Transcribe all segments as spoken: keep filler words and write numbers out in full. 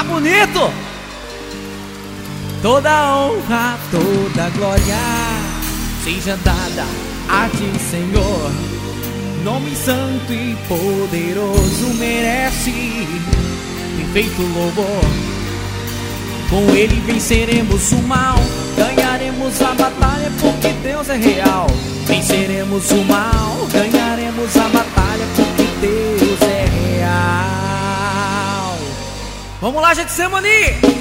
bonito! Toda honra, toda glória seja dada a ti, Senhor. Nome santo e poderoso merece perfeito louvor. Com ele venceremos o mal, ganharemos a batalha porque Deus é real. Venceremos o mal, ganharemos a batalha porque Deus é real. Vamos lá, Getsemane!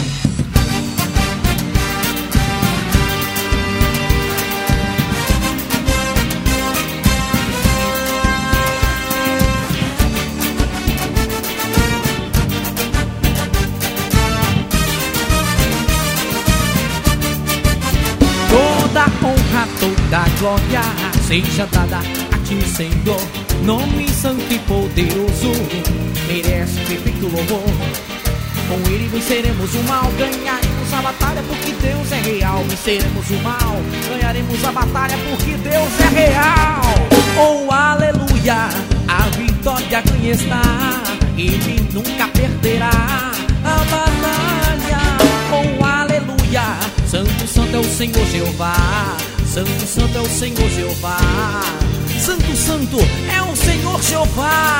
Toda honra, toda glória seja dada a ti, Senhor. Nome santo e poderoso merece perfeito louvor. Com ele venceremos o mal, ganharemos a batalha porque Deus é real. Venceremos o mal, ganharemos a batalha porque Deus é real. Oh, aleluia, a vitória ganha está. Ele nunca perderá a batalha. Oh, aleluia, santo, santo é o Senhor Jeová. Santo, santo é o Senhor Jeová. Santo, santo é o Senhor Jeová.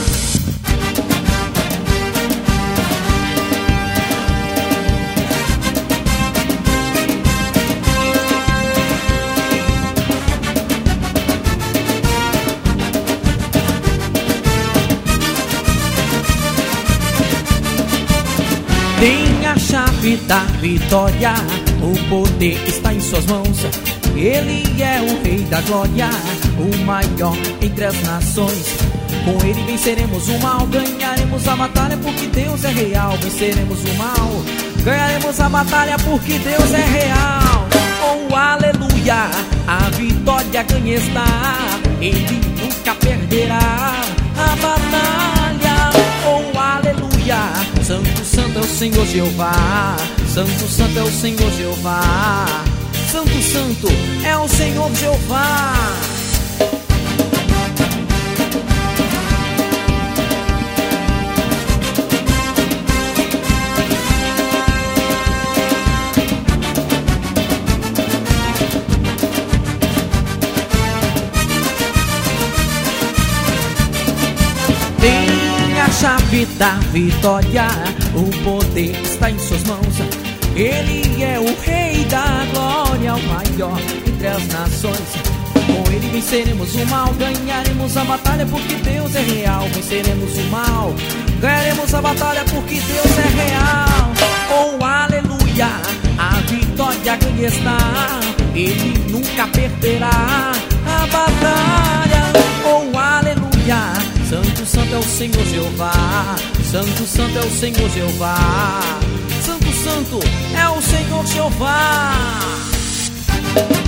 Tem a chave da vitória, o poder está em suas mãos. Ele é o rei da glória, o maior entre as nações. Com ele venceremos o mal, ganharemos a batalha porque Deus é real. Venceremos o mal, ganharemos a batalha porque Deus é real. Oh, aleluia, a vitória ganha está. Ele nunca perderá a batalha. Oh, aleluia, santo, santo é o Senhor Jeová. Santo, santo é o Senhor Jeová. Santo, santo é o Senhor Jeová. Tem a chave da vitória, o poder está em suas mãos. Ele é o rei da glória, o maior entre as nações. Com ele venceremos o mal, ganharemos a batalha porque Deus é real. Venceremos o mal, ganharemos a batalha porque Deus é real. Oh, aleluia, a vitória ganha está. Ele nunca perderá a batalha. Oh, aleluia, santo, santo é o Senhor Jeová. Santo, santo é o Senhor Jeová. Santo, santo é o Senhor Jeová.